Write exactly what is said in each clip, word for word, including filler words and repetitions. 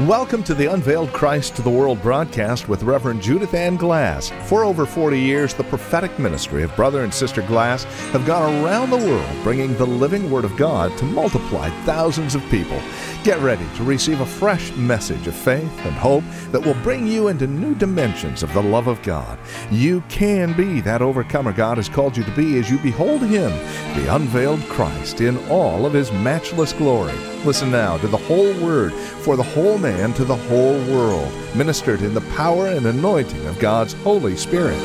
Welcome to the Unveiled Christ to the World broadcast with Reverend Judith Ann Glass. For over forty years, the prophetic ministry of Brother and Sister Glass have gone around the world bringing the living Word of God to multiply thousands of people. Get ready to receive a fresh message of faith and hope that will bring you into new dimensions of the love of God. You can be that overcomer God has called you to be as you behold Him, the unveiled Christ, in all of His matchless glory. Listen now to the whole Word for the whole man to the whole world, ministered in the power and anointing of God's Holy Spirit.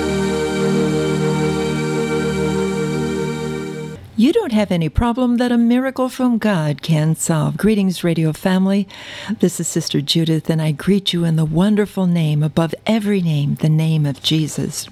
You don't have any problem that a miracle from God can solve. Greetings, radio family. This is Sister Judith, and I greet you in the wonderful name above every name, the name of Jesus.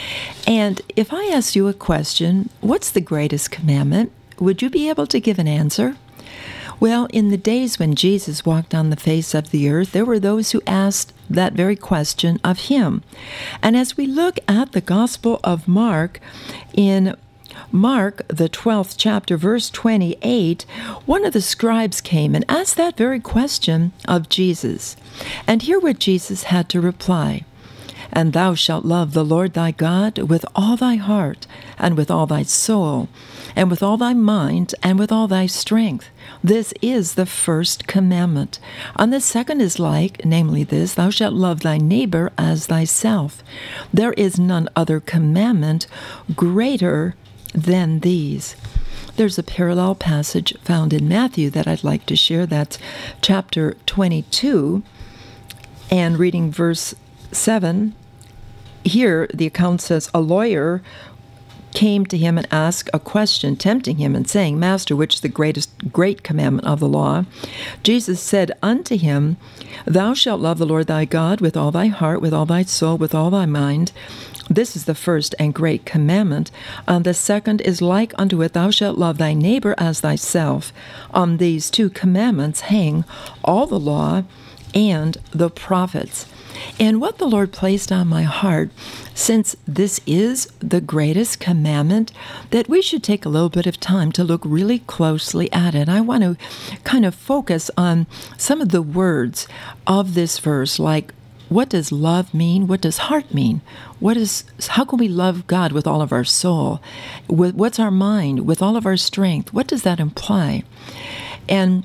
And if I asked you a question, what's the greatest commandment? Would you be able to give an answer? Well, in the days when Jesus walked on the face of the earth, there were those who asked that very question of Him. And as we look at the Gospel of Mark, in Mark, the twelfth chapter, verse twenty-eight, one of the scribes came and asked that very question of Jesus. And hear what Jesus had to reply. And thou shalt love the Lord thy God with all thy heart, and with all thy soul, and with all thy mind, and with all thy strength. This is the first commandment. And the second is like, namely this, thou shalt love thy neighbor as thyself. There is none other commandment greater than these. There's a parallel passage found in Matthew that I'd like to share. That's chapter twenty-two, and reading verse seven. Here, the account says, a lawyer came to him and asked a question, tempting him and saying, Master, which is the greatest great commandment of the law? Jesus said unto him, Thou shalt love the Lord thy God with all thy heart, with all thy soul, with all thy mind. This is the first and great commandment. And the second is like unto it, Thou shalt love thy neighbor as thyself. On these two commandments hang all the law and the prophets. And what the Lord placed on my heart, since this is the greatest commandment, that we should take a little bit of time to look really closely at it. I want to kind of focus on some of the words of this verse, like what does love mean? What does heart mean? What is? How can we love God with all of our soul? What's our mind? With all of our strength? What does that imply? And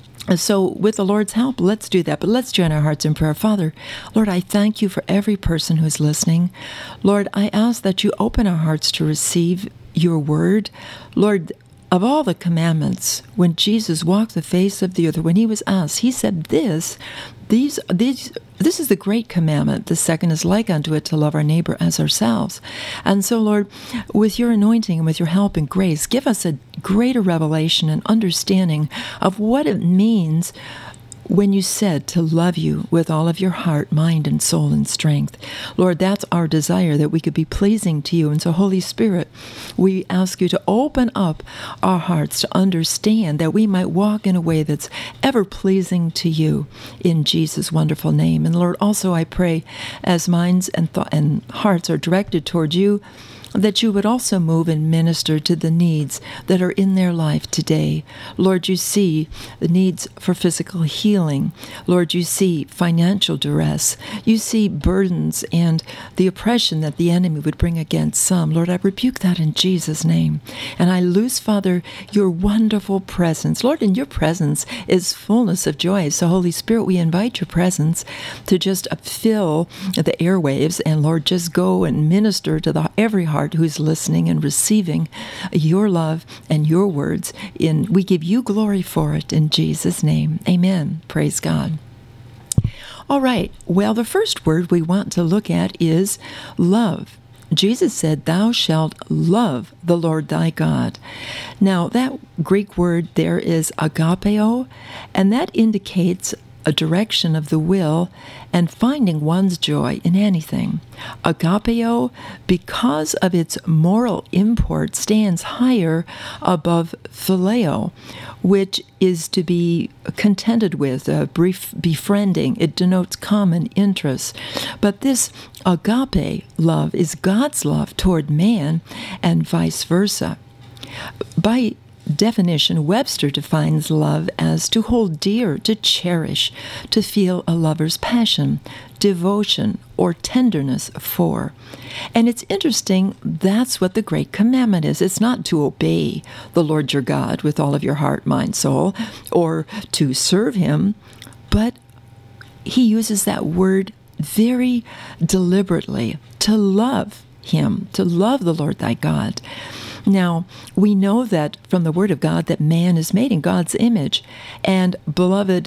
so with the Lord's help, let's do that. But let's join our hearts in prayer. Father, Lord, I thank you for every person who's listening. Lord, I ask that you open our hearts to receive your word. Lord, of all the commandments, when Jesus walked the face of the earth, when he was asked, he said this, these, these, this is the great commandment. The second is like unto it, to love our neighbor as ourselves. And so, Lord, with your anointing and with your help and grace, give us a greater revelation and understanding of what it means when you said to love you with all of your heart, mind, and soul and strength. Lord, that's our desire, that we could be pleasing to you. And so, Holy Spirit, we ask you to open up our hearts to understand that we might walk in a way that's ever pleasing to you, in Jesus' wonderful name. And Lord, also I pray, as minds and, th- and hearts are directed toward you, that you would also move and minister to the needs that are in their life today. Lord, you see the needs for physical healing. Lord, you see financial duress. You see burdens and the oppression that the enemy would bring against some. Lord, I rebuke that in Jesus' name. And I loose, Father, your wonderful presence. Lord, in your presence is fullness of joy. So, Holy Spirit, we invite your presence to just fill the airwaves. And, Lord, just go and minister to the every heart who's listening and receiving your love and your words. In we give you glory for it in Jesus' name. Amen. Praise God. All right. Well, the first word we want to look at is love. Jesus said, Thou shalt love the Lord thy God. Now, that Greek word there is agapeo, and that indicates a direction of the will and finding one's joy in anything. Agapeo, because of its moral import, stands higher above phileo, which is to be contented with, uh, brief befriending. It denotes common interests. But this agape love is God's love toward man and vice versa. By definition, Webster defines love as to hold dear, to cherish, to feel a lover's passion, devotion, or tenderness for. And it's interesting, that's what the great commandment is. It's not to obey the Lord your God with all of your heart, mind, soul, or to serve him, but he uses that word very deliberately, to love him, to love the Lord thy God. Now, we know that from the Word of God that man is made in God's image. And, beloved,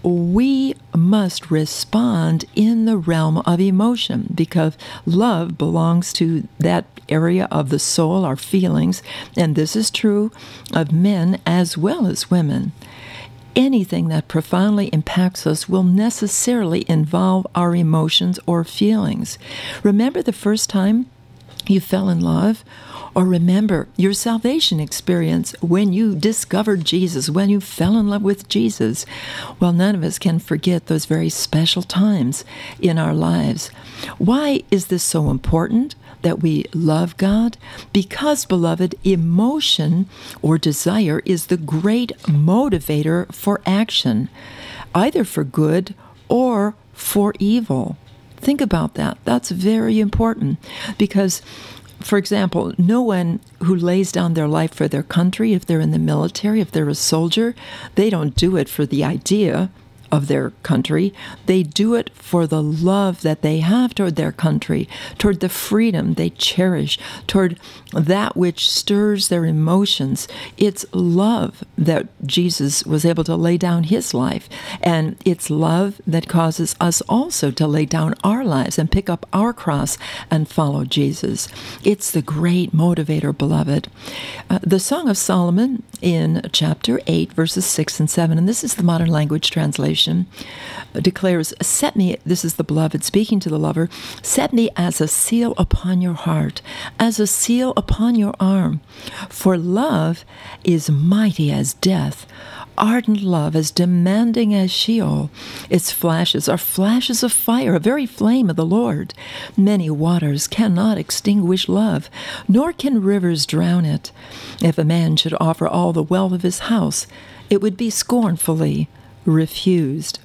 we must respond in the realm of emotion, because love belongs to that area of the soul, our feelings, and this is true of men as well as women. Anything that profoundly impacts us will necessarily involve our emotions or feelings. Remember the first time you fell in love? Or remember your salvation experience when you discovered Jesus, when you fell in love with Jesus. Well, none of us can forget those very special times in our lives. Why is this so important that we love God? Because, beloved, emotion or desire is the great motivator for action, either for good or for evil. Think about that. That's very important because, for example, no one who lays down their life for their country, if they're in the military, if they're a soldier, they don't do it for the idea of their country. They do it for the love that they have toward their country, toward the freedom they cherish, toward that which stirs their emotions. It's love that Jesus was able to lay down his life, and it's love that causes us also to lay down our lives and pick up our cross and follow Jesus. It's the great motivator, beloved. Uh, the Song of Solomon in chapter eight, verses six and seven, and this is the modern language translation, declares, set me, this is the beloved speaking to the lover, set me as a seal upon your heart, as a seal upon your arm. For love is mighty as death, ardent love as demanding as Sheol. Its flashes are flashes of fire, a very flame of the Lord. Many waters cannot extinguish love, nor can rivers drown it. If a man should offer all the wealth of his house, it would be scornfully refused.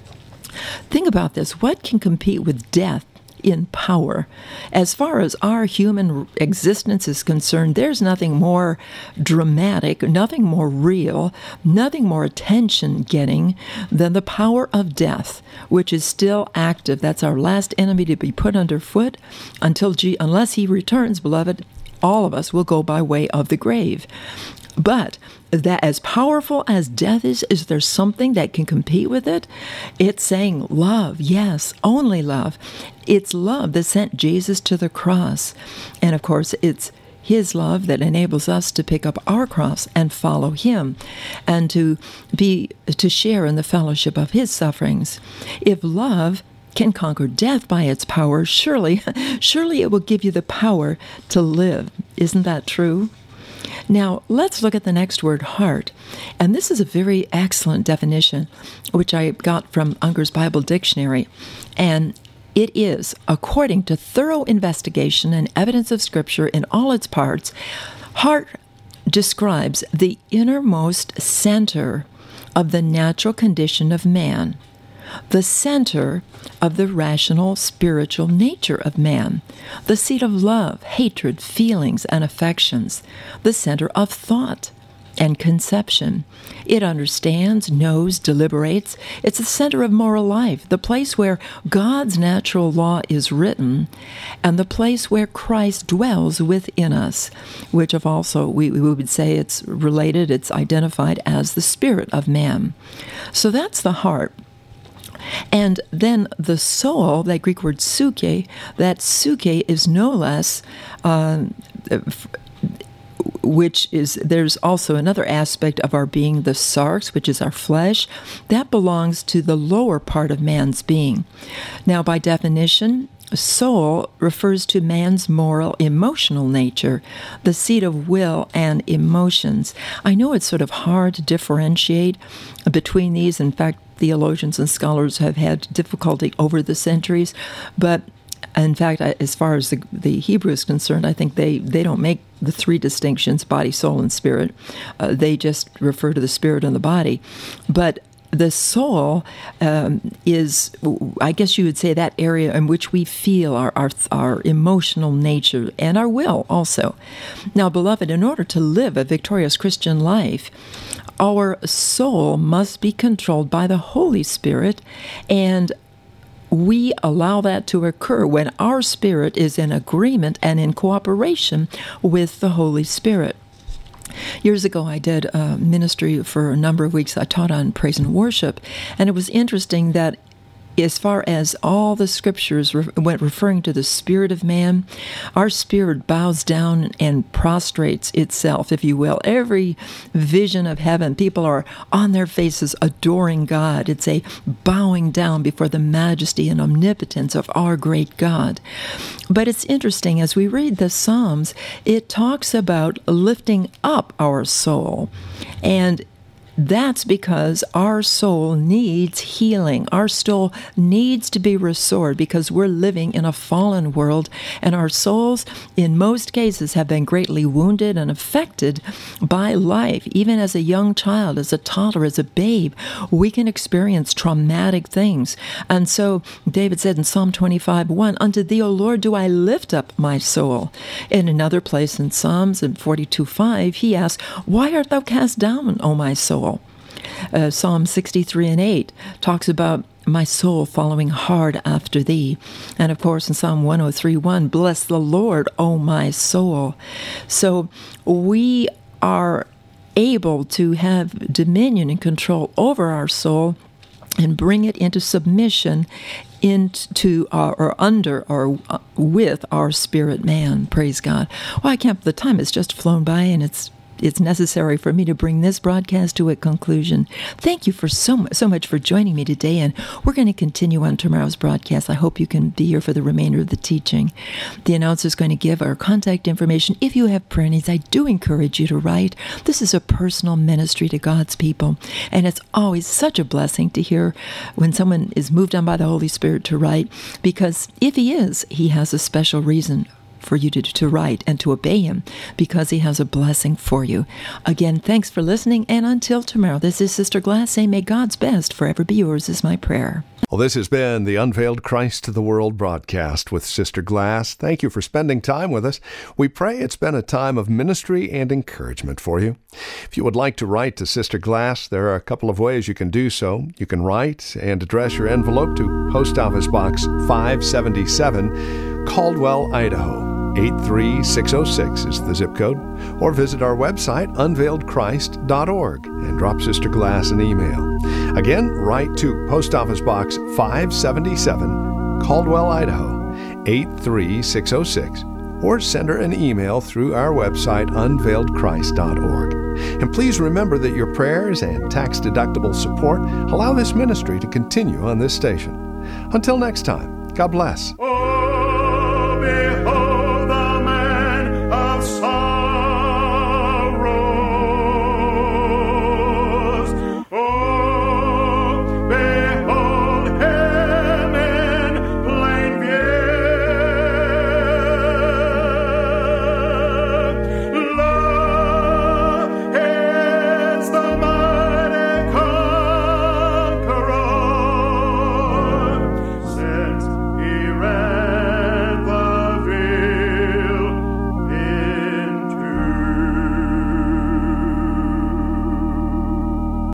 Think about this. What can compete with death in power? As far as our human existence is concerned, there's nothing more dramatic, nothing more real, nothing more attention-getting than the power of death, which is still active. That's our last enemy to be put underfoot until G- unless he returns, beloved, all of us will go by way of the grave. But that as powerful as death is, is there something that can compete with it? It's saying love, yes, only love. It's love that sent Jesus to the cross. And of course, it's his love that enables us to pick up our cross and follow him and to be to share in the fellowship of his sufferings. If love can conquer death by its power, surely, surely it will give you the power to live. Isn't that true? Now, let's look at the next word, heart. And this is a very excellent definition, which I got from Unger's Bible Dictionary. And it is, according to thorough investigation and evidence of Scripture in all its parts, heart describes the innermost center of the natural condition of man, the center of the rational, spiritual nature of man, the seat of love, hatred, feelings, and affections, the center of thought and conception. It understands, knows, deliberates. It's the center of moral life, the place where God's natural law is written, and the place where Christ dwells within us, which of also we, we would say it's related, it's identified as the spirit of man. So that's the heart. And then the soul, that Greek word psyche, that psyche is no less, uh, which is, there's also another aspect of our being, the sarx, which is our flesh, that belongs to the lower part of man's being. Now, by definition, soul refers to man's moral, emotional nature, the seat of will and emotions. I know it's sort of hard to differentiate between these. In fact, theologians and scholars have had difficulty over the centuries, but In fact, I, as far as the, the Hebrew is concerned, I think they, they don't make the three distinctions, body, soul, and spirit. Uh, they just refer to the spirit and the body. But the soul um, is, I guess you would say, that area in which we feel our, our our emotional nature and our will also. Now, beloved, in order to live a victorious Christian life, our soul must be controlled by the Holy Spirit, and we allow that to occur when our spirit is in agreement and in cooperation with the Holy Spirit. Years ago, I did a ministry for a number of weeks. I taught on praise and worship, and it was interesting that as far as all the scriptures re- went referring to the spirit of man, our spirit bows down and prostrates itself, if you will. Every vision of heaven, people are on their faces adoring God. It's a bowing down before the majesty and omnipotence of our great God. But it's interesting, as we read the Psalms, it talks about lifting up our soul. And that's because our soul needs healing. Our soul needs to be restored because we're living in a fallen world, and our souls, in most cases, have been greatly wounded and affected by life. Even as a young child, as a toddler, as a babe, we can experience traumatic things. And so David said in Psalm twenty-five one, "Unto thee, O Lord, do I lift up my soul." In another place in Psalms, in forty-two five, he asks, "Why art thou cast down, O my soul?" Uh, Psalm sixty-three and eight talks about my soul following hard after thee. And of course, in Psalm one oh three one, "Bless the Lord, O my soul." So we are able to have dominion and control over our soul and bring it into submission into our, or under or with our spirit man. Praise God. Well, I can't, the time has just flown by, and it's It's necessary for me to bring this broadcast to a conclusion. Thank you for so much, so much for joining me today, and we're going to continue on tomorrow's broadcast. I hope you can be here for the remainder of the teaching. The announcer is going to give our contact information. If you have prayer needs, I do encourage you to write. This is a personal ministry to God's people, and it's always such a blessing to hear when someone is moved on by the Holy Spirit to write, because if he is, he has a special reason for you to, to write and to obey him, because he has a blessing for you. Again, thanks for listening, and until tomorrow, this is Sister Glass saying, may God's best forever be yours is my prayer. Well, this has been the Unveiled Christ to the World broadcast with Sister Glass. Thank you for spending time with us. We pray it's been a time of ministry and encouragement for you. If you would like to write to Sister Glass, there are a couple of ways you can do so. You can write and address your envelope to Post Office Box five seventy-seven, Caldwell, Idaho. eight three six oh six is the zip code, or visit our website, unveiled christ dot org, and drop Sister Glass an email. Again, write to Post Office Box five seventy-seven, Caldwell, Idaho, eight three six oh six, or send her an email through our website, unveiled christ dot org. And please remember that your prayers and tax-deductible support allow this ministry to continue on this station. Until next time, God bless. Oh,